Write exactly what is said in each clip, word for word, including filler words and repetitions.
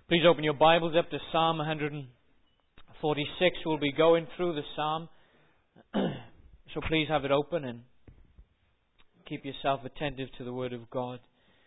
Please open your Bibles up to Psalm one forty-six. We'll be going through the Psalm. So please have it open and keep yourself attentive to the Word of God.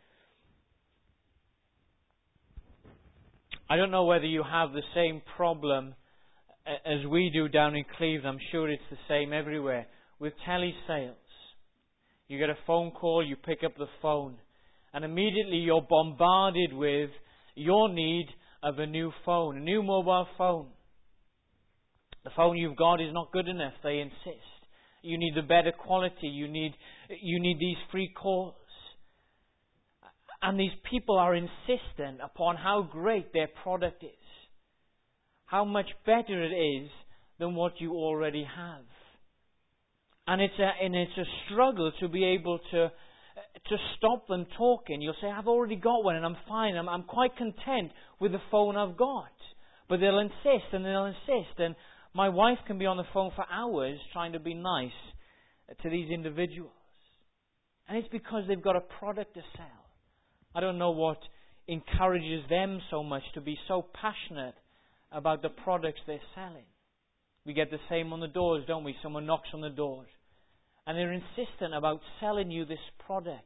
I don't know whether you have the same problem as we do down in Cleveland. I'm sure it's the same everywhere with telesales. You get a phone call, you pick up the phone, and immediately you're bombarded with your need of a new phone, a new mobile phone. The phone you've got is not good enough, they insist. You need the better quality, you need you need these free calls. And these people are insistent upon how great their product is, how much better it is than what you already have. And it's a, and it's a struggle to be able to to stop them talking. You'll say, I've already got one and I'm fine. I'm, I'm quite content with the phone I've got. But they'll insist and they'll insist. And my wife can be on the phone for hours trying to be nice to these individuals. And it's because they've got a product to sell. I don't know what encourages them so much to be so passionate about the products they're selling. We get the same on the doors, don't we? Someone knocks on the doors. And they're insistent about selling you this product.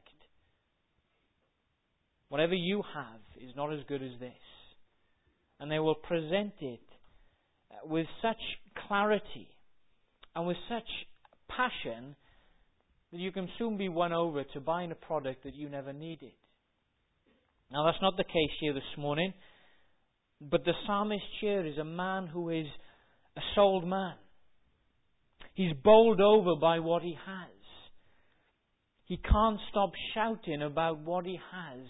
Whatever you have is not as good as this. And they will present it with such clarity and with such passion that you can soon be won over to buying a product that you never needed. Now that's not the case here this morning. But the psalmist here is a man who is a sold man. He's bowled over by what he has. He can't stop shouting about what he has.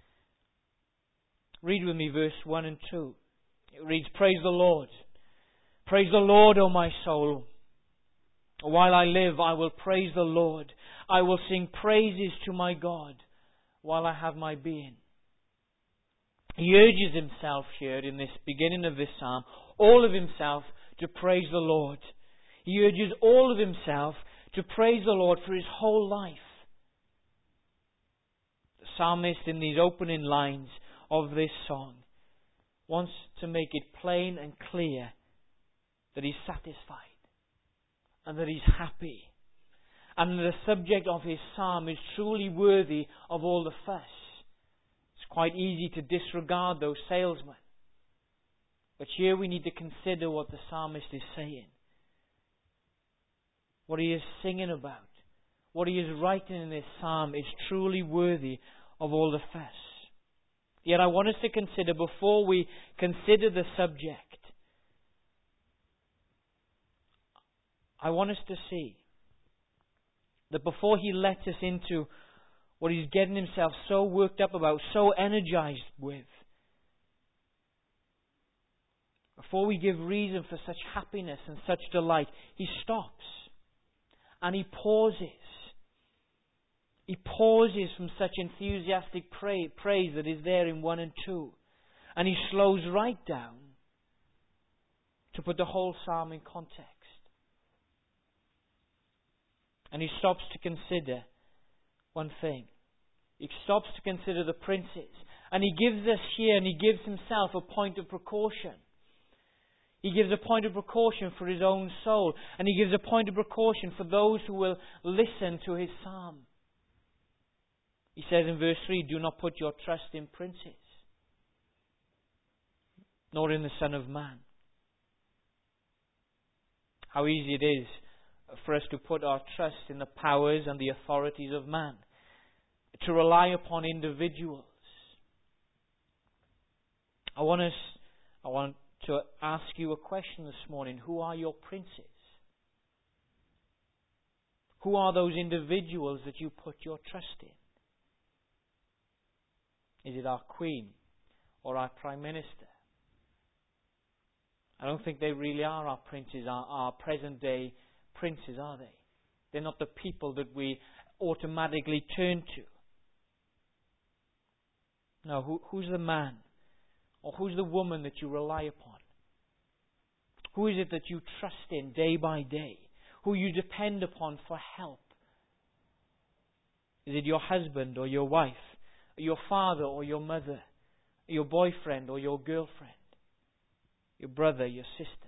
Read with me verse one and two. It reads, Praise the Lord. Praise the Lord, O my soul. While I live, I will praise the Lord. I will sing praises to my God while I have my being. He urges himself here in this beginning of this psalm, all of himself, to praise the Lord. He urges all of himself to praise the Lord for his whole life. The psalmist, in these opening lines of this song, wants to make it plain and clear that he's satisfied and that he's happy and that the subject of his psalm is truly worthy of all the fuss. It's quite easy to disregard those salesmen. But here we need to consider what the psalmist is saying. What he is singing about. What he is writing in this psalm is truly worthy of all the fuss. Yet I want us to consider, before we consider the subject, I want us to see that before he lets us into what he's getting himself so worked up about, so energized with, before we give reason for such happiness and such delight, he stops and he pauses. He pauses from such enthusiastic pra- praise that is there in one and two. And he slows right down to put the whole psalm in context. And he stops to consider one thing. He stops to consider the princes. And he gives us here, and he gives himself a point of precaution. He gives a point of precaution for his own soul. And he gives a point of precaution for those who will listen to his psalm. He says in verse three, Do not put your trust in princes, nor in the Son of Man. How easy it is for us to put our trust in the powers and the authorities of man, to rely upon individuals. I want us, I want to ask you a question this morning. Who are your princes? Who are those individuals that you put your trust in? Is it our Queen or our Prime Minister? I don't think they really are our princes, our, our present day princes, are they? They're not the people that we automatically turn to. No, who, who's the man or who's the woman that you rely upon? Who is it that you trust in day by day? Who you depend upon for help? Is it your husband or your wife? Your father or your mother? your boyfriend or your girlfriend, your brother, your sister,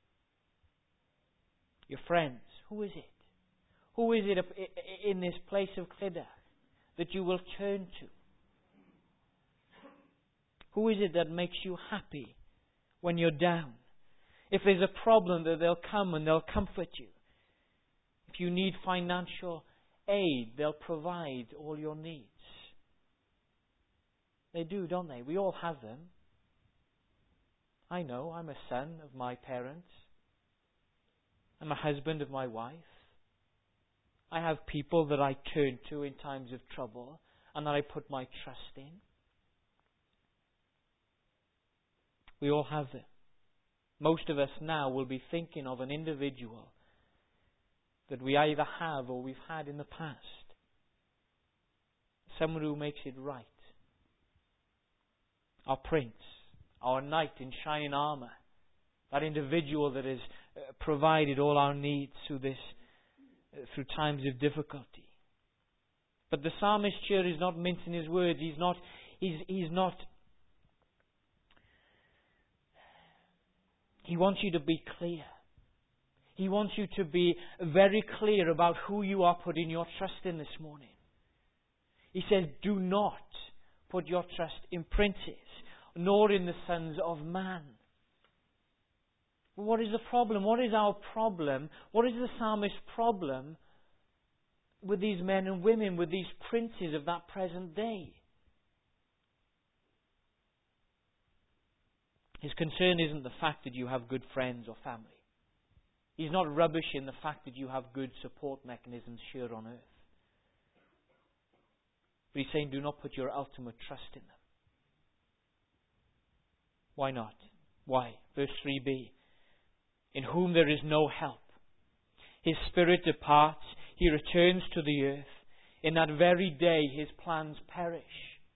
your friends? Who is it? Who is it in this place of Clydach that you will turn to? Who is it that makes you happy when you're down? If there's a problem, that they'll come and they'll comfort you. If you need financial aid, they'll provide all your needs. They do, don't they? We all have them. I know, I'm a son of my parents. I'm a husband of my wife. I have people that I turn to in times of trouble and that I put my trust in. We all have them. Most of us now will be thinking of an individual that we either have or we've had in the past. Someone who makes it right. Our prince, our knight in shining armour. That individual that has provided all our needs through this, through times of difficulty. But the psalmist here is not mincing his words. He's not, he's, he's not, he wants you to be clear. He wants you to be very clear about who you are putting your trust in this morning. He says, do not put your trust in princes, nor in the sons of man. What is the problem? What is our problem? What is the psalmist's problem with these men and women, with these princes of that present day? His concern isn't the fact that you have good friends or family. He's not rubbishing the fact that you have good support mechanisms here on earth. But he's saying, do not put your ultimate trust in them. Why not? Why? Verse three b. In whom there is no help. His spirit departs, he returns to the earth. In that very day his plans perish.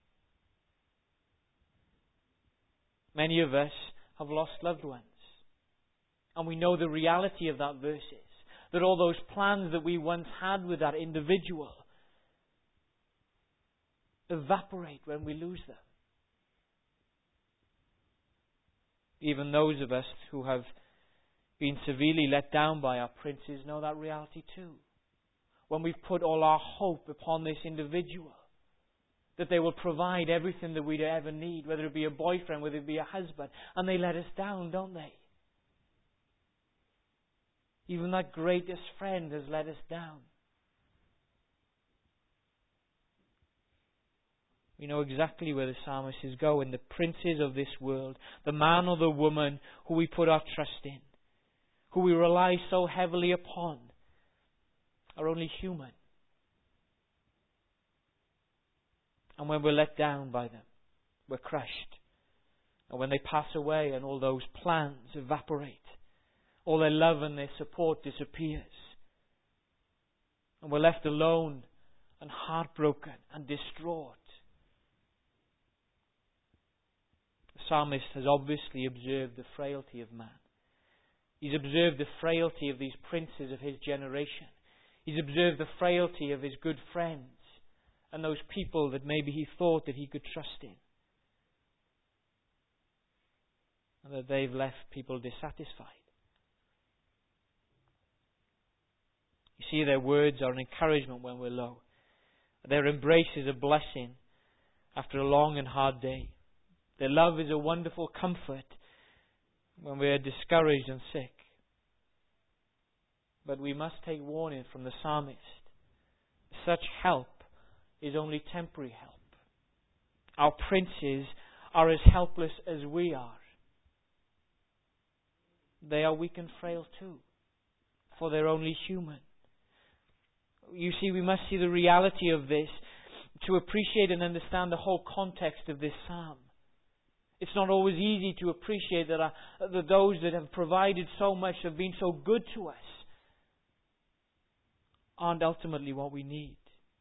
Many of us have lost loved ones. And we know the reality of that verse is that all those plans that we once had with that individual evaporate when we lose them. Even those of us who have been severely let down by our princes know that reality too. When we've put all our hope upon this individual, that they will provide everything that we'd ever need, whether it be a boyfriend, whether it be a husband, and they let us down, don't they? Even that greatest friend has let us down. We know exactly where the psalmist is going. The princes of this world, the man or the woman who we put our trust in, who we rely so heavily upon, are only human. And when we're let down by them, we're crushed. And when they pass away and all those plans evaporate, all their love and their support disappears, and we're left alone and heartbroken and distraught. The psalmist has obviously observed the frailty of man. He's observed the frailty of these princes of his generation. He's observed the frailty of his good friends and those people that maybe he thought that he could trust in. And that they've left people dissatisfied. You see, their words are an encouragement when we're low. Their embrace is a blessing after a long and hard day. Their love is a wonderful comfort when we are discouraged and sick. But we must take warning from the psalmist. Such help is only temporary help. Our princes are as helpless as we are. They are weak and frail too, for they're only human. You see, we must see the reality of this to appreciate and understand the whole context of this psalm. It's not always easy to appreciate that, uh, that those that have provided so much, have been so good to us, aren't ultimately what we need.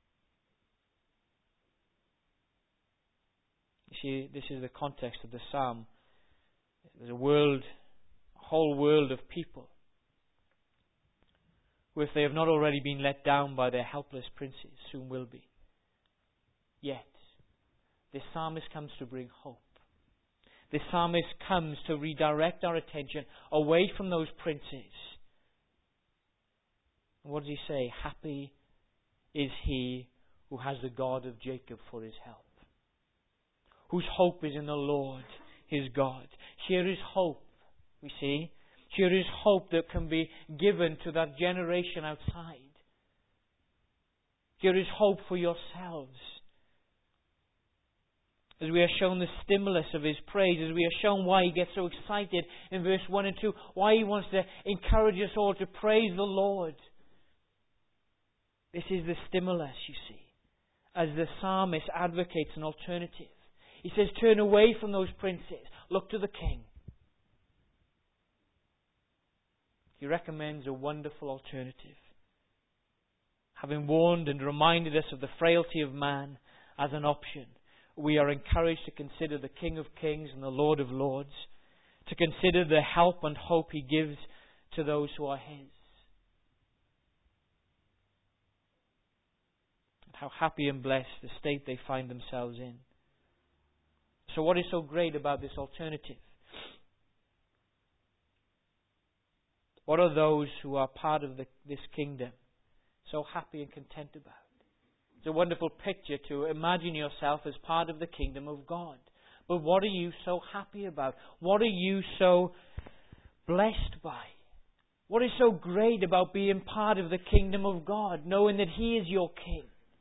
You see, this is the context of the psalm. There's a world, a whole world of people who, if they have not already been let down by their helpless princes, soon will be. Yet, this psalmist comes to bring hope. the psalmist comes to redirect our attention away from those princes. What does he say? Happy is he who has the God of Jacob for his help, whose hope is in the Lord his God. Here is hope, we see. Here is hope that can be given to that generation outside. Here is hope for yourselves. As we are shown the stimulus of his praise, as we are shown why he gets so excited in verse one and two, why he wants to encourage us all to praise the Lord. This is the stimulus, you see, as the psalmist advocates an alternative. He says, turn away from those princes, look to the King. He recommends a wonderful alternative. Having warned and reminded us of the frailty of man as an option, we are encouraged to consider the King of Kings and the Lord of Lords, to consider the help and hope he gives to those who are his. And how happy and blessed the state they find themselves in. So what is so great about this alternative? What are those who are part of the, this kingdom so happy and content about? It's a wonderful picture to imagine yourself as part of the kingdom of God. But what are you so happy about? What are you so blessed by? What is so great about being part of the kingdom of God, knowing that he is your King?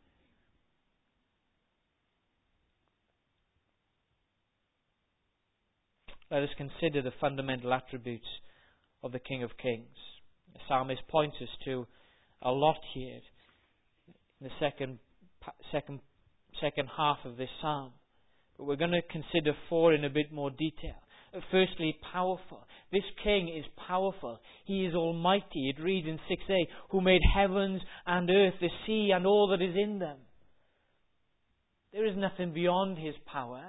Let us consider the fundamental attributes of the King of Kings. The psalmist points us to a lot here in the second second second half of this psalm. But we're going to consider four in a bit more detail. Firstly, powerful. This King is powerful. He is almighty. It reads in six a, who made heavens and earth, the sea and all that is in them. There is nothing beyond his power.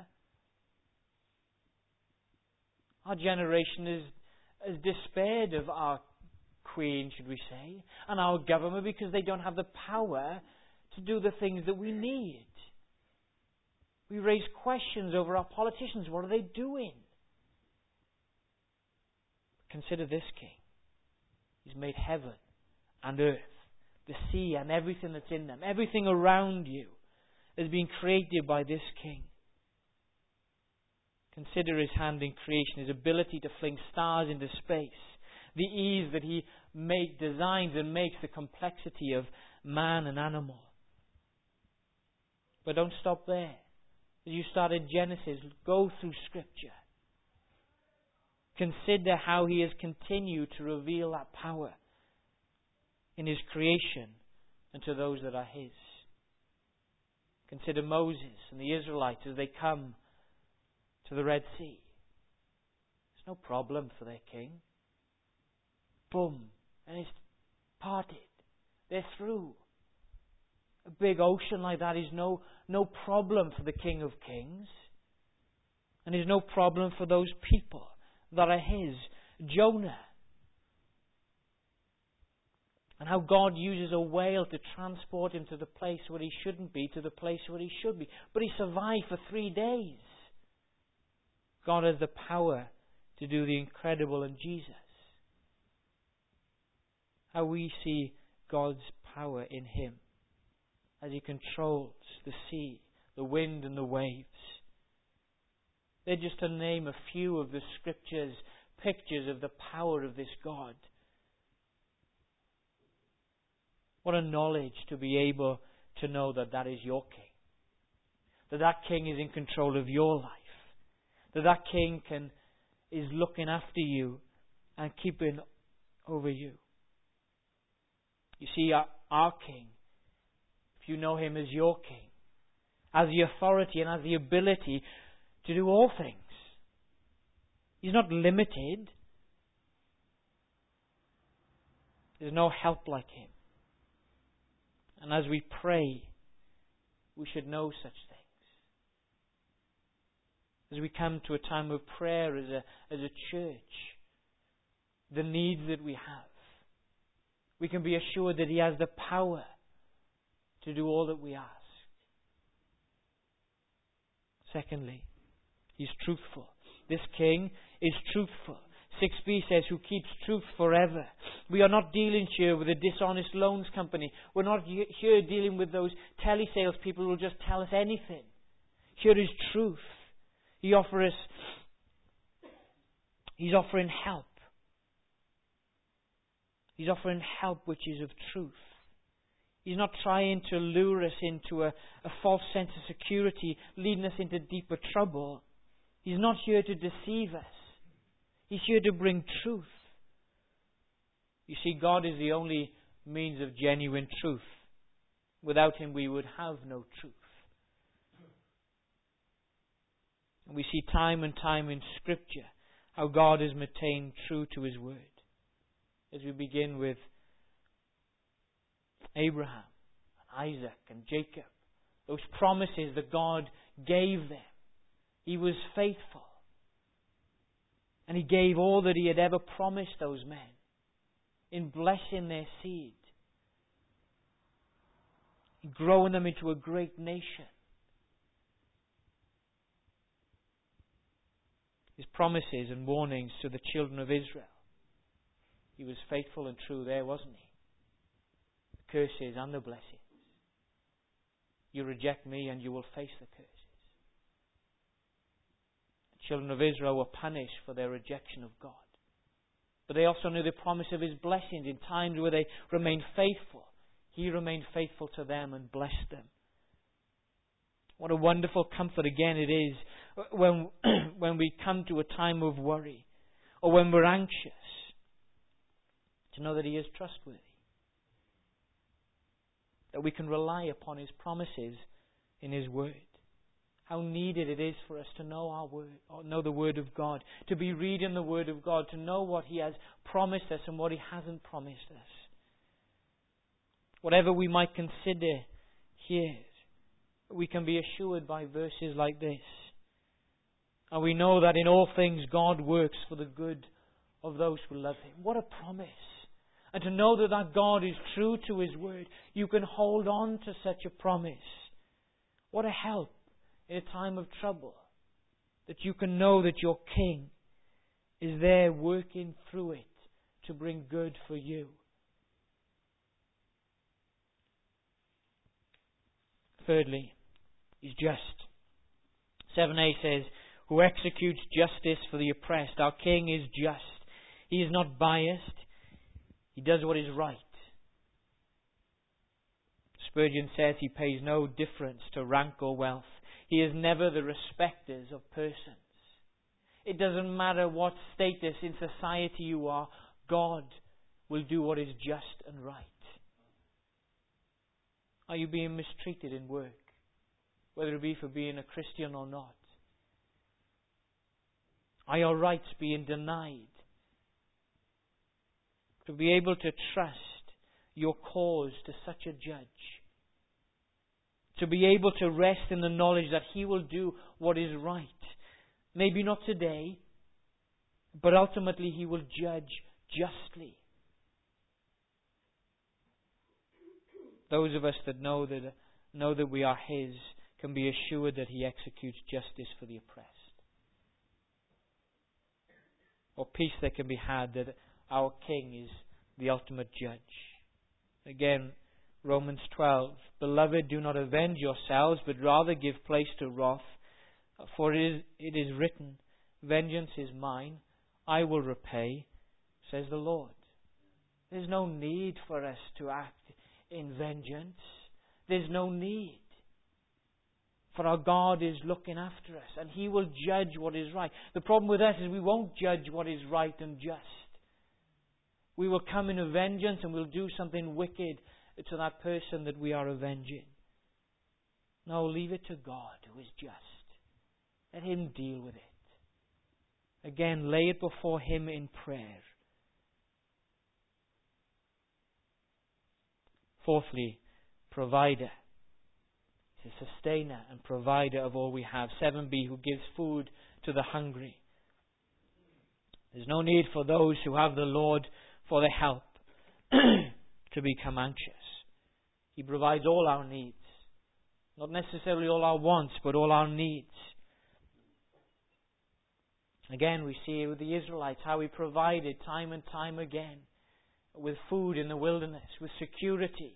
Our generation is, has despaired of our Queen, should we say, and our government because they don't have the power to do the things that we need. We raise questions over our politicians. What are they doing? Consider this King. He's made heaven and earth, the sea and everything that's in them. Everything around you has been created by this King. Consider his hand in creation, his ability to fling stars into space, the ease that he make, designs and makes the complexity of man and animal. But don't stop there. As you start in Genesis, go through Scripture. Consider how he has continued to reveal that power in his creation and to those that are his. Consider Moses and the Israelites as they come to the Red Sea. There's no problem for their king. Boom. And it's parted. They're through. A big ocean like that is no, no problem for the King of Kings. And is no problem for those people that are his. Jonah. And how God uses a whale to transport him to the place where he shouldn't be, to the place where he should be. But he survived for three days. God has the power to do the incredible in Jesus. How we see God's power in him as he controls the sea, the wind and the waves. They're just to name a few of the Scriptures, pictures of the power of this God. What a knowledge to be able to know that that is your King. That that King is in control of your life. That that King can is looking after you and keeping over you. You see, our, our King, if you know him as your King, has the authority and has the ability to do all things. He's not limited. There's no help like him. And as we pray, we should know such things. As we come to a time of prayer as a, as a church, the needs that we have, we can be assured that he has the power to do all that we ask. Secondly, he's truthful. This king is truthful. six b says, who keeps truth forever. We are not dealing here with a dishonest loans company. We're not here dealing with those telesales people who will just tell us anything. Here is truth. He offers us, He's offering help. He's offering help which is of truth. He's not trying to lure us into a, a false sense of security, leading us into deeper trouble. He's not here to deceive us. He's here to bring truth. You see, God is the only means of genuine truth. Without Him, we would have no truth. And we see time and time in Scripture how God has maintained true to His word. As we begin with Abraham, and Isaac, and Jacob, those promises that God gave them, He was faithful. And He gave all that He had ever promised those men in blessing their seed, in growing them into a great nation. His promises and warnings to the children of Israel. He was faithful and true there, wasn't He? The curses and the blessings. You reject me and you will face the curses. The children of Israel were punished for their rejection of God. But they also knew the promise of His blessings in times where they remained faithful. He remained faithful to them and blessed them. What a wonderful comfort again it is when, when we come to a time of worry or when we're anxious to know that He is trustworthy. That we can rely upon His promises in His Word. How needed it is for us to know our Word, or know the Word of God, to be reading the Word of God, to know what He has promised us and what He hasn't promised us. Whatever we might consider here, we can be assured by verses like this. And we know that in all things God works for the good of those who love Him. What a promise. And to know that that God is true to His Word, you can hold on to such a promise. What a help in a time of trouble. That you can know that your King is there working through it to bring good for you. Thirdly, He's just. seven a says, who executes justice for the oppressed. Our King is just. He is not biased. He does what is right. Spurgeon says He pays no difference to rank or wealth. He is never the respecters of persons. It doesn't matter what status in society you are, God will do what is just and right. Are you being mistreated in work? Whether it be for being a Christian or not. Are your rights being denied? To be able to trust your cause to such a judge. To be able to rest in the knowledge that He will do what is right. Maybe not today, but ultimately He will judge justly. Those of us that know that know that we are His can be assured that He executes justice for the oppressed. Or peace that can be had that our King is the ultimate judge. Again, Romans twelve, beloved, do not avenge yourselves, but rather give place to wrath. For it is, it is written, vengeance is mine, I will repay, says the Lord. There's no need for us to act in vengeance. There's no need. For our God is looking after us and He will judge what is right. The problem with us is we won't judge what is right and just. We will come in a vengeance and we'll do something wicked to that person that we are avenging. No, leave it to God who is just. Let Him deal with it. Again, lay it before Him in prayer. Fourthly, provider. He's a sustainer and provider of all we have. seven b, who gives food to the hungry. There's no need for those who have the Lord for their help to become anxious. He provides all our needs. Not necessarily all our wants, but all our needs. Again, we see with the Israelites how He provided time and time again with food in the wilderness, with security,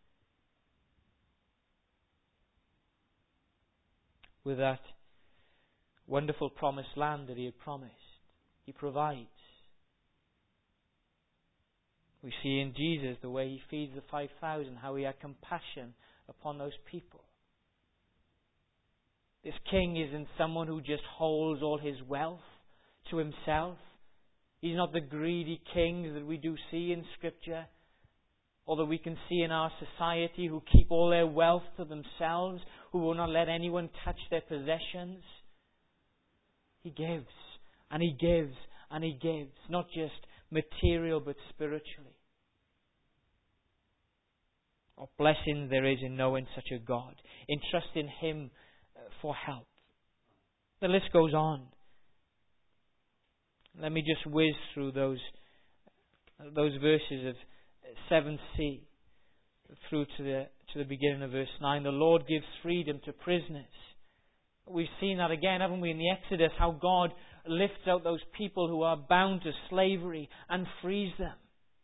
with that wonderful promised land that He had promised. He provides. We see in Jesus the way He feeds the five thousand, how He had compassion upon those people. This king isn't someone who just holds all his wealth to himself. He's not the greedy kings that we do see in Scripture, or that we can see in our society, who keep all their wealth to themselves, who will not let anyone touch their possessions. He gives, and He gives, and He gives, not just material but spiritually. What blessing there is in knowing such a God, in trusting Him for help. The list goes on. Let me just whiz through those those verses of seven c through to the to the beginning of verse nine. The Lord gives freedom to prisoners. We've seen that again, haven't we, in the Exodus, how God lifts out those people who are bound to slavery and frees them.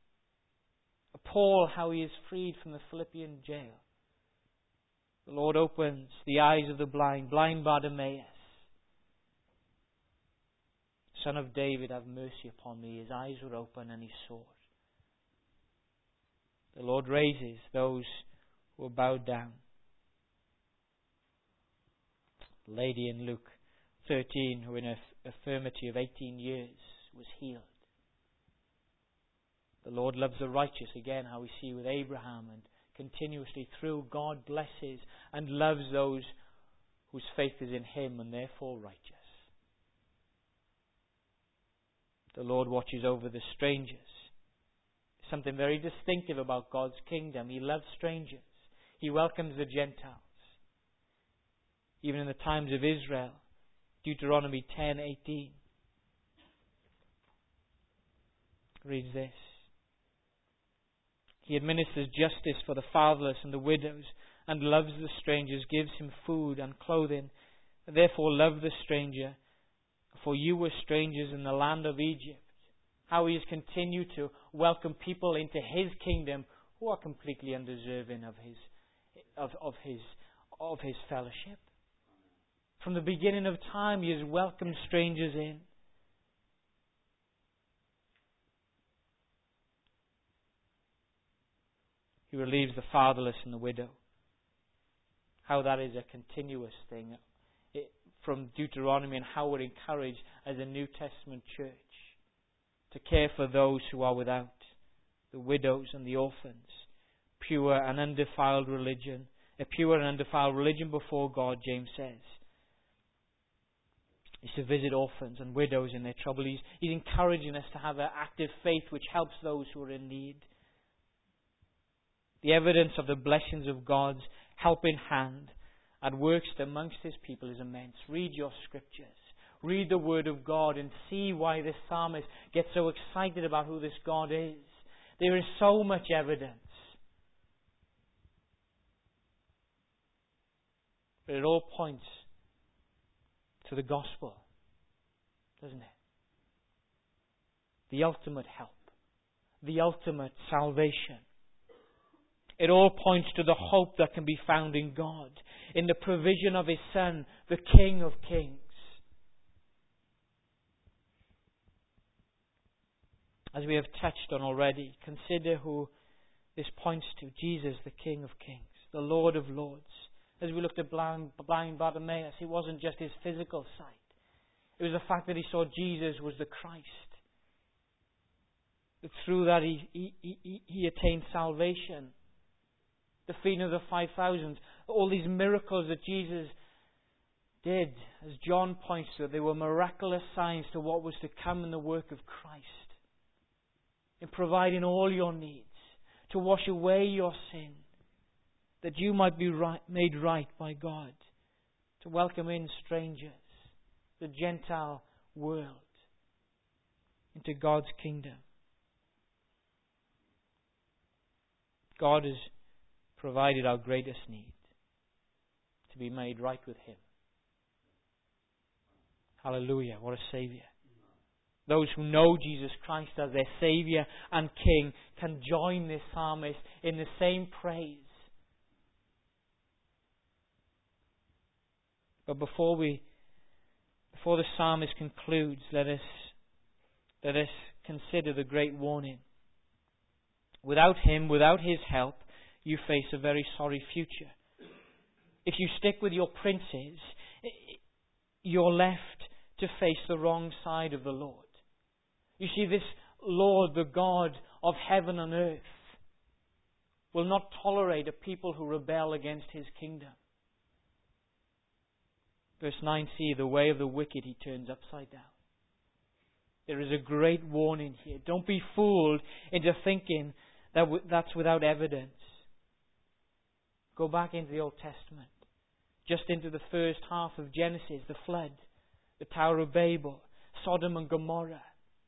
Paul, how he is freed from the Philippian jail. The Lord opens the eyes of the blind, blind Bartimaeus. Son of David, have mercy upon me. His eyes were open and he saw. The Lord raises those who are bowed down. The lady in Luke thirteen, who in an infirmity of eighteen years was healed. The Lord loves the righteous, again, how we see with Abraham, and continuously through God blesses and loves those whose faith is in Him and therefore righteous. The Lord watches over the strangers. Something very distinctive about God's kingdom. He loves strangers. He welcomes the Gentiles. Even in the times of Israel, Deuteronomy ten eighteen reads this. He administers justice for the fatherless and the widows, and loves the strangers, gives him food and clothing. Therefore love the stranger, for you were strangers in the land of Egypt. How He has continued to welcome people into His kingdom who are completely undeserving of His of, of His of His fellowship. From the beginning of time, He has welcomed strangers in. He relieves the fatherless and the widow. How that is a continuous thing it, from Deuteronomy, and how we're encouraged as a New Testament church to care for those who are without, the widows and the orphans. Pure and undefiled religion, a pure and undefiled religion before God, James says, is to visit orphans and widows in their trouble. He's, he's encouraging us to have an active faith which helps those who are in need. The evidence of the blessings of God's helping hand at work amongst His people is immense. Read your scriptures. Read the Word of God and see why this psalmist gets so excited about who this God is. There is so much evidence. But it all points to the gospel, doesn't it? The ultimate help. The ultimate salvation. It all points to the hope that can be found in God, in the provision of His Son, the King of Kings. As we have touched on already, consider who this points to. Jesus, the King of Kings, the Lord of Lords. As we looked at blind, blind Bartimaeus, it wasn't just his physical sight. It was the fact that he saw Jesus was the Christ. That through that he, he, he, he attained salvation. The feeding of the five thousand. All these miracles that Jesus did, as John points to, they were miraculous signs to what was to come in the work of Christ. In providing all your needs, to wash away your sin, that you might be right, made right by God, to welcome in strangers, the Gentile world, into God's kingdom. God has provided our greatest need, to be made right with Him. Hallelujah, what a Saviour. Those who know Jesus Christ as their Saviour and King can join this psalmist in the same praise. But before we, before the psalmist concludes, let us, let us consider the great warning. Without Him, without His help, you face a very sorry future. If you stick with your princes, you're left to face the wrong side of the Lord. You see, this Lord, the God of heaven and earth, will not tolerate a people who rebel against His kingdom. Verse nine c, the way of the wicked He turns upside down. There is a great warning here. Don't be fooled into thinking that that's without evidence. Go back into the Old Testament. Just into the first half of Genesis, the flood, the Tower of Babel, Sodom and Gomorrah.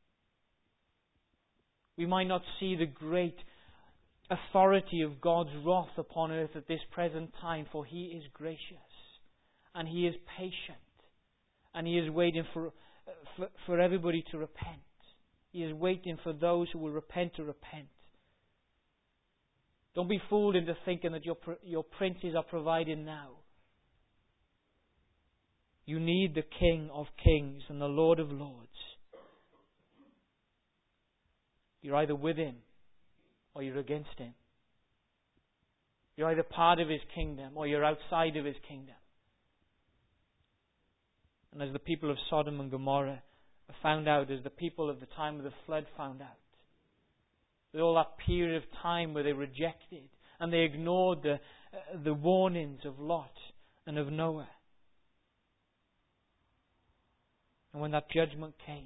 We might not see the great authority of God's wrath upon earth at this present time, for He is gracious and He is patient and He is waiting for, for, for everybody to repent. He is waiting for those who will repent to repent. Don't be fooled into thinking that your, your princes are provided now. You need the King of Kings and the Lord of Lords. You're either with Him or you're against Him. You're either part of His kingdom or you're outside of His kingdom. And as the people of Sodom and Gomorrah found out, as the people of the time of the flood found out, with all that period of time where they rejected and they ignored the, uh, the warnings of Lot and of Noah. And when that judgment came,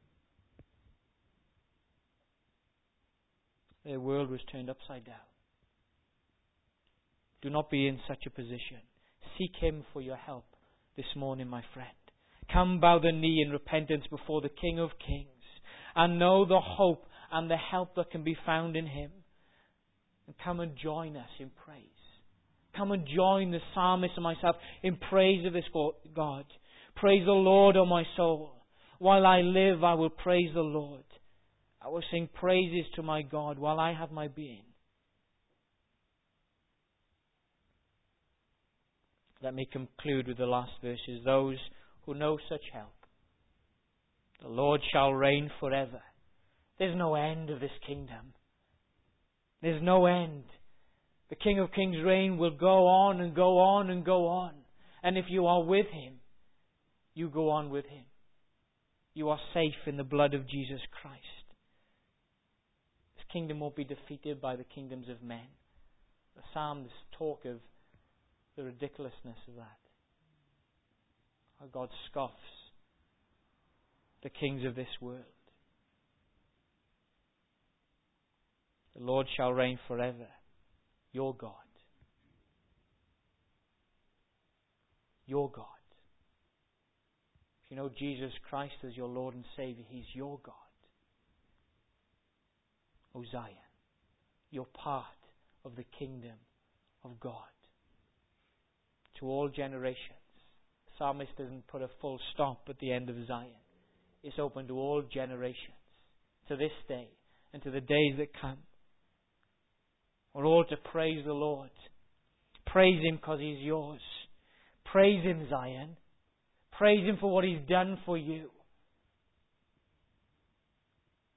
their world was turned upside down. Do not be in such a position. Seek Him for your help this morning, my friend. Come bow the knee in repentance before the King of Kings and know the hope and the help that can be found in Him. And come and join us in praise. Come and join the psalmist and myself in praise of this God. Praise the Lord, O my soul. While I live, I will praise the Lord. I will sing praises to my God while I have my being. Let me conclude with the last verses. Those who know such help. The Lord shall reign forever. There's no end of this kingdom. There's no end. The King of Kings' reign will go on and go on and go on. And if you are with Him, you go on with Him. You are safe in the blood of Jesus Christ. This kingdom won't be defeated by the kingdoms of men. The Psalms talk of the ridiculousness of that. How God scoffs the kings of this world. The Lord shall reign forever. Your God. Your God. If you know Jesus Christ as your Lord and Saviour, He's your God. O Zion, you're part of the kingdom of God. To all generations. The psalmist doesn't put a full stop at the end of Zion. It's open to all generations. To this day and to the days that come. We're all to praise the Lord. Praise Him because He's yours. Praise Him, Zion. Praise Him for what He's done for you.